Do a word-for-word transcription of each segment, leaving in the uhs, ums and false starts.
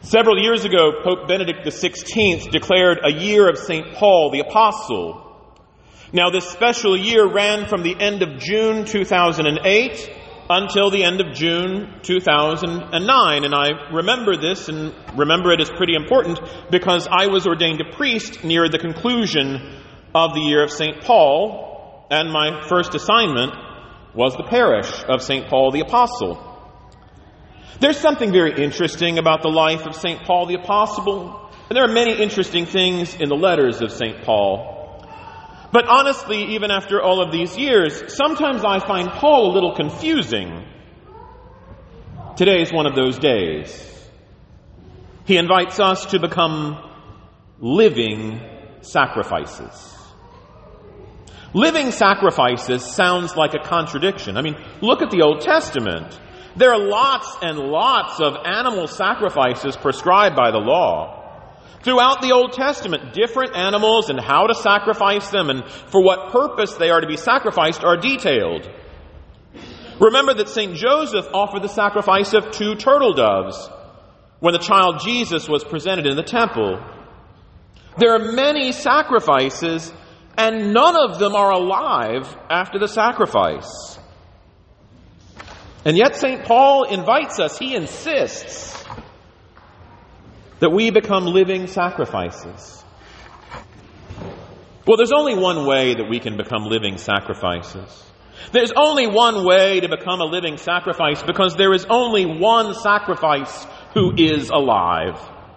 Several years ago, Pope Benedict the sixteenth declared a year of Saint Paul the Apostle. Now, this special year ran from the end of June two thousand eight until the end of June two thousand nine. And I remember this and remember it as pretty important because I was ordained a priest near the conclusion of the year of Saint Paul, and my first assignment was the parish of Saint Paul the Apostle. There's something very interesting about the life of Saint Paul the Apostle, and there are many interesting things in the letters of Saint Paul. But honestly, even after all of these years, sometimes I find Paul a little confusing. Today is one of those days. He invites us to become living sacrifices. Living sacrifices sounds like a contradiction. I mean, look at the Old Testament. There are lots and lots of animal sacrifices prescribed by the law. Throughout the Old Testament, different animals and how to sacrifice them and for what purpose they are to be sacrificed are detailed. Remember that Saint Joseph offered the sacrifice of two turtle doves when the child Jesus was presented in the temple. There are many sacrifices, and none of them are alive after the sacrifice. And yet Saint Paul invites us, he insists that we become living sacrifices. Well, there's only one way that we can become living sacrifices. There's only one way to become a living sacrifice because there is only one sacrifice who is alive.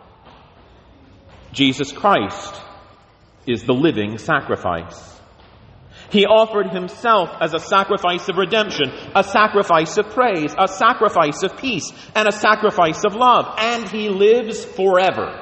Jesus Christ is the living sacrifice. He offered himself as a sacrifice of redemption, a sacrifice of praise, a sacrifice of peace, and a sacrifice of love. And he lives forever.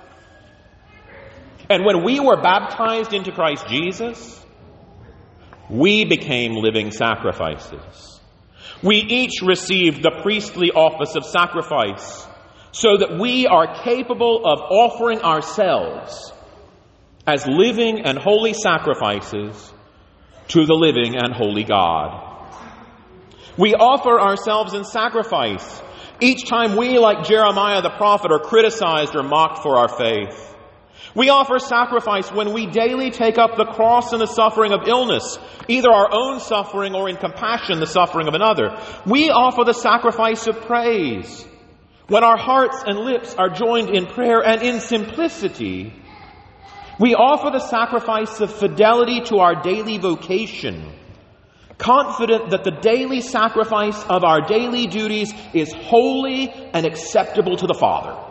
And when we were baptized into Christ Jesus, we became living sacrifices. We each received the priestly office of sacrifice so that we are capable of offering ourselves as living and holy sacrifices to the living and holy God. We offer ourselves in sacrifice each time we, like Jeremiah the prophet, are criticized or mocked for our faith. We offer sacrifice when we daily take up the cross and the suffering of illness, either our own suffering or in compassion the suffering of another. We offer the sacrifice of praise when our hearts and lips are joined in prayer and in simplicity. We offer the sacrifice of fidelity to our daily vocation, confident that the daily sacrifice of our daily duties is holy and acceptable to the Father.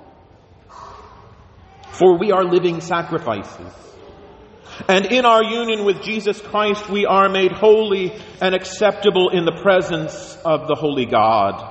For we are living sacrifices. And in our union with Jesus Christ, we are made holy and acceptable in the presence of the Holy God.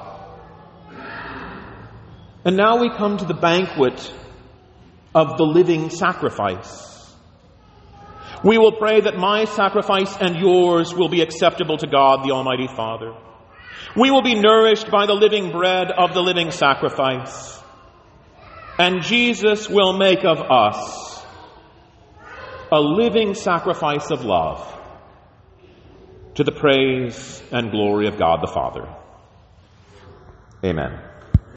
And now we come to the banquet of the living sacrifice. We will pray that my sacrifice and yours will be acceptable to God, the Almighty Father. We will be nourished by the living bread of the living sacrifice. And Jesus will make of us a living sacrifice of love to the praise and glory of God the Father. Amen.